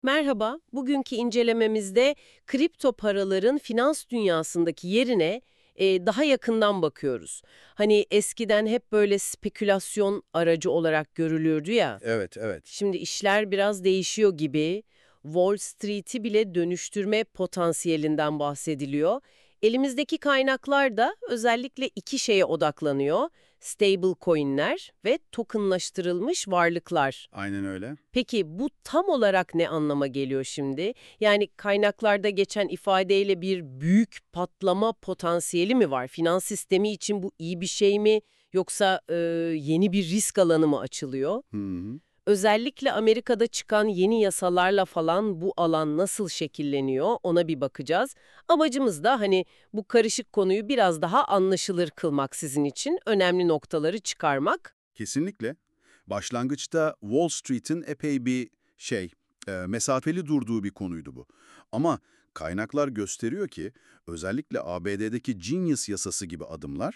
Merhaba, bugünkü incelememizde kripto paraların finans dünyasındaki yerine daha yakından bakıyoruz. Hani eskiden hep böyle spekülasyon aracı olarak görülürdü ya. Evet, evet. Şimdi işler biraz değişiyor gibi. Wall Street'i bile dönüştürme potansiyelinden bahsediliyor. Elimizdeki kaynaklar da özellikle iki şeye odaklanıyor. Stable coin'ler ve tokenlaştırılmış varlıklar. Aynen öyle. Peki bu tam olarak ne anlama geliyor şimdi? Yani kaynaklarda geçen ifadeyle bir büyük patlama potansiyeli mi var? Finans sistemi için bu iyi bir şey mi? Yoksa yeni bir risk alanı mı açılıyor? Hı hı. Özellikle Amerika'da çıkan yeni yasalarla falan bu alan nasıl şekilleniyor ona bir bakacağız. Amacımız da hani bu karışık konuyu biraz daha anlaşılır kılmak sizin için, önemli noktaları çıkarmak. Kesinlikle. Başlangıçta Wall Street'in epey bir mesafeli durduğu bir konuydu bu. Ama kaynaklar gösteriyor ki özellikle ABD'deki Genius yasası gibi adımlar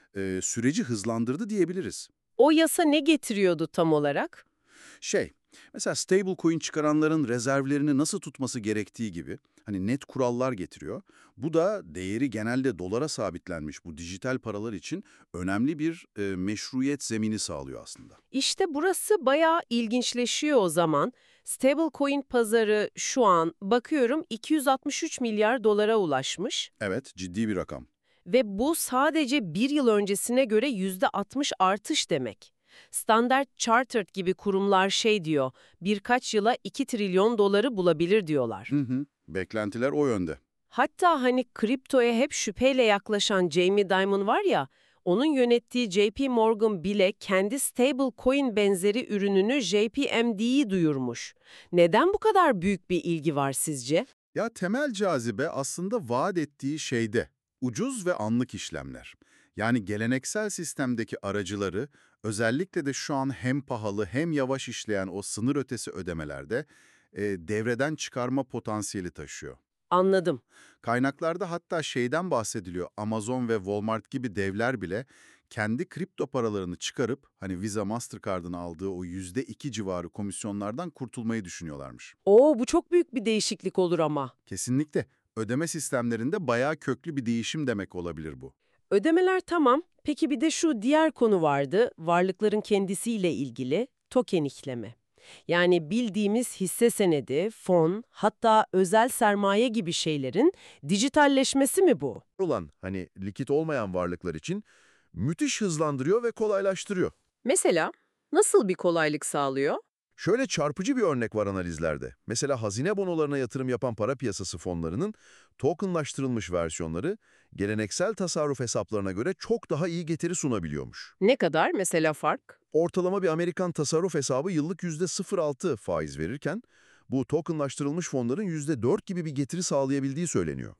süreci hızlandırdı diyebiliriz. O yasa ne getiriyordu tam olarak? Şey, Mesela stablecoin çıkaranların rezervlerini nasıl tutması gerektiği gibi hani net kurallar getiriyor. Bu da değeri genelde dolara sabitlenmiş bu dijital paralar için önemli bir meşruiyet zemini sağlıyor aslında. İşte burası bayağı ilginçleşiyor o zaman. Stablecoin pazarı şu an bakıyorum 263 milyar dolara ulaşmış Evet, ciddi bir rakam. ve bu sadece bir yıl öncesine göre %60 artış demek. Standard Chartered gibi kurumlar şey diyor, birkaç yıla 2 trilyon doları bulabilir diyorlar. Hı hı. Beklentiler o yönde. Hatta hani kriptoya hep şüpheyle yaklaşan Jamie Dimon var ya, onun yönettiği JP Morgan bile kendi stablecoin benzeri ürününü JPMD'yi duyurmuş. Neden bu kadar büyük bir ilgi var sizce? Ya temel cazibe aslında vaat ettiği şeyde. Ucuz ve anlık işlemler. Yani geleneksel sistemdeki aracıları özellikle de şu an hem pahalı hem yavaş işleyen o sınır ötesi ödemelerde devreden çıkarma potansiyeli taşıyor. Anladım. Kaynaklarda hatta şeyden bahsediliyor. Amazon ve Walmart gibi devler bile kendi kripto paralarını çıkarıp hani Visa Mastercard'ın aldığı o %2 civarı komisyonlardan kurtulmayı düşünüyorlarmış. Oo, bu çok büyük bir değişiklik olur ama. Kesinlikle ödeme sistemlerinde bayağı köklü bir değişim demek olabilir bu. Ödemeler tamam. Peki bir de şu diğer konu vardı. Varlıkların kendisiyle ilgili token işleme. Yani bildiğimiz hisse senedi, fon, hatta özel sermaye gibi şeylerin dijitalleşmesi mi bu? Olan hani likit olmayan varlıklar için müthiş hızlandırıyor ve kolaylaştırıyor. Mesela nasıl bir kolaylık sağlıyor? Şöyle çarpıcı bir örnek var analizlerde. Mesela hazine bonolarına yatırım yapan para piyasası fonlarının tokenlaştırılmış versiyonları geleneksel tasarruf hesaplarına göre çok daha iyi getiri sunabiliyormuş. Ne kadar mesela fark? Ortalama bir Amerikan tasarruf hesabı yıllık %0,6 faiz verirken bu tokenlaştırılmış fonların %4 gibi bir getiri sağlayabildiği söyleniyor.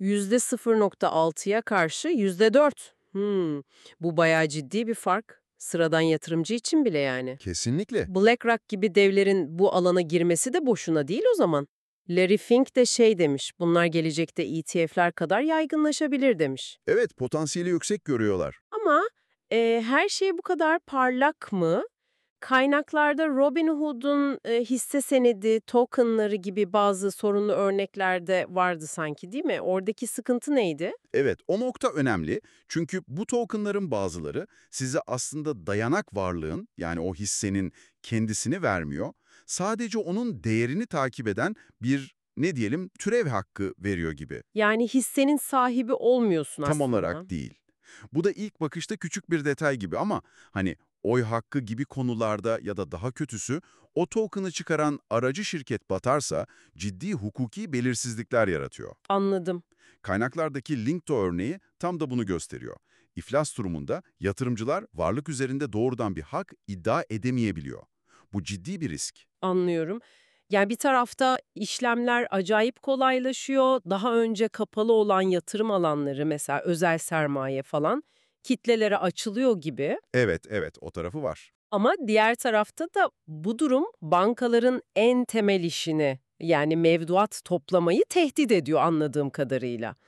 %0,6'ya karşı %4. Bu bayağı ciddi bir fark. Sıradan yatırımcı için bile yani. Kesinlikle. BlackRock gibi devlerin bu alana girmesi de boşuna değil o zaman. Larry Fink de şey demiş, bunlar gelecekte ETF'ler kadar yaygınlaşabilir demiş. Evet, potansiyeli yüksek görüyorlar. Ama her şey bu kadar parlak mı? Kaynaklarda Robinhood'un hisse senedi, tokenları gibi bazı sorunlu örnekler de vardı sanki, değil mi? Oradaki sıkıntı neydi? Evet, o nokta önemli. Çünkü bu tokenların bazıları size aslında dayanak varlığın, yani o hissenin kendisini vermiyor. Sadece onun değerini takip eden bir, ne diyelim, türev hakkı veriyor gibi. Yani hissenin sahibi olmuyorsun Tam aslında. olarak değil. Bu da ilk bakışta küçük bir detay gibi ama hani oy hakkı gibi konularda ya da daha kötüsü o token'ı çıkaran aracı şirket batarsa ciddi hukuki belirsizlikler yaratıyor. Anladım. Kaynaklardaki Linkto örneği tam da bunu gösteriyor. İflas durumunda yatırımcılar varlık üzerinde doğrudan bir hak iddia edemeyebiliyor. Bu ciddi bir risk. Anlıyorum. Yani bir tarafta işlemler acayip kolaylaşıyor. Daha önce kapalı olan yatırım alanları mesela özel sermaye falan kitlelere açılıyor gibi. Evet, evet, o tarafı var. Ama diğer tarafta da bu durum bankaların en temel işini yani mevduat toplamayı tehdit ediyor anladığım kadarıyla.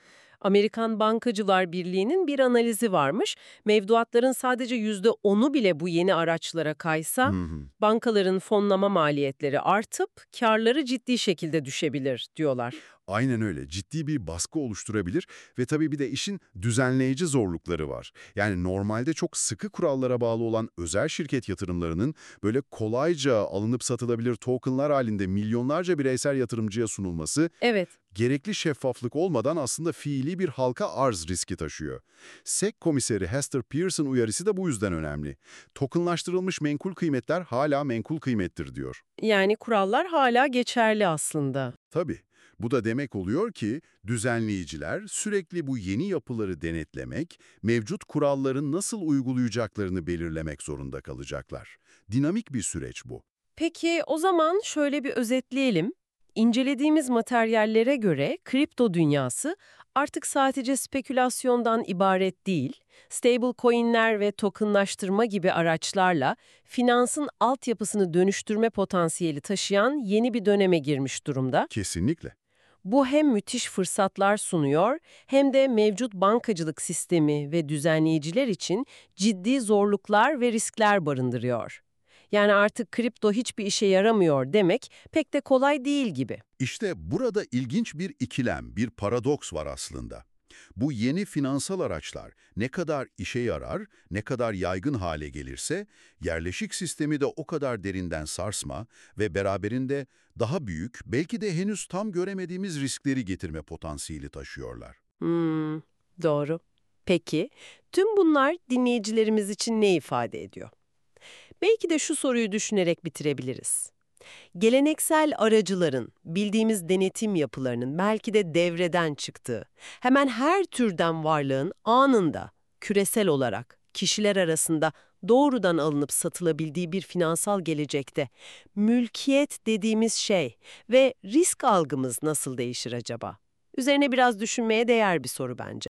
Amerikan Bankacılar Birliği'nin bir analizi varmış. Mevduatların sadece %10'u bile bu yeni araçlara kaysa, bankaların fonlama maliyetleri artıp kârları ciddi şekilde düşebilir diyorlar. Aynen öyle. Ciddi bir baskı oluşturabilir ve tabii bir de işin düzenleyici zorlukları var. Yani normalde çok sıkı kurallara bağlı olan özel şirket yatırımlarının böyle kolayca alınıp satılabilir tokenlar halinde milyonlarca bireysel yatırımcıya sunulması Evet. gerekli şeffaflık olmadan aslında fiili bir halka arz riski taşıyor. SEC komiseri Hester Pearson uyarısı da bu yüzden önemli. Tokenlaştırılmış menkul kıymetler hala menkul kıymettir diyor. Yani kurallar hala geçerli aslında. Tabii. Bu da demek oluyor ki düzenleyiciler sürekli bu yeni yapıları denetlemek, mevcut kuralların nasıl uygulayacaklarını belirlemek zorunda kalacaklar. Dinamik bir süreç bu. Peki o zaman şöyle bir özetleyelim. İncelediğimiz materyallere göre kripto dünyası artık sadece spekülasyondan ibaret değil, stablecoin'ler ve tokenlaştırma gibi araçlarla finansın altyapısını dönüştürme potansiyeli taşıyan yeni bir döneme girmiş durumda. Kesinlikle. Bu hem müthiş fırsatlar sunuyor hem de mevcut bankacılık sistemi ve düzenleyiciler için ciddi zorluklar ve riskler barındırıyor. Yani artık kripto hiçbir işe yaramıyor demek pek de kolay değil gibi. İşte burada ilginç bir ikilem, bir paradoks var aslında. Bu yeni finansal araçlar ne kadar işe yarar, ne kadar yaygın hale gelirse, yerleşik sistemi de o kadar derinden sarsma ve beraberinde daha büyük, belki de henüz tam göremediğimiz riskleri getirme potansiyeli taşıyorlar. Doğru. Peki, tüm bunlar dinleyicilerimiz için ne ifade ediyor? Belki de şu soruyu düşünerek bitirebiliriz. Geleneksel aracıların, bildiğimiz denetim yapılarının belki de devreden çıktığı, hemen her türden varlığın anında, küresel olarak, kişiler arasında doğrudan alınıp satılabildiği bir finansal gelecekte, mülkiyet dediğimiz şey ve risk algımız nasıl değişir acaba? Üzerine biraz düşünmeye değer bir soru bence.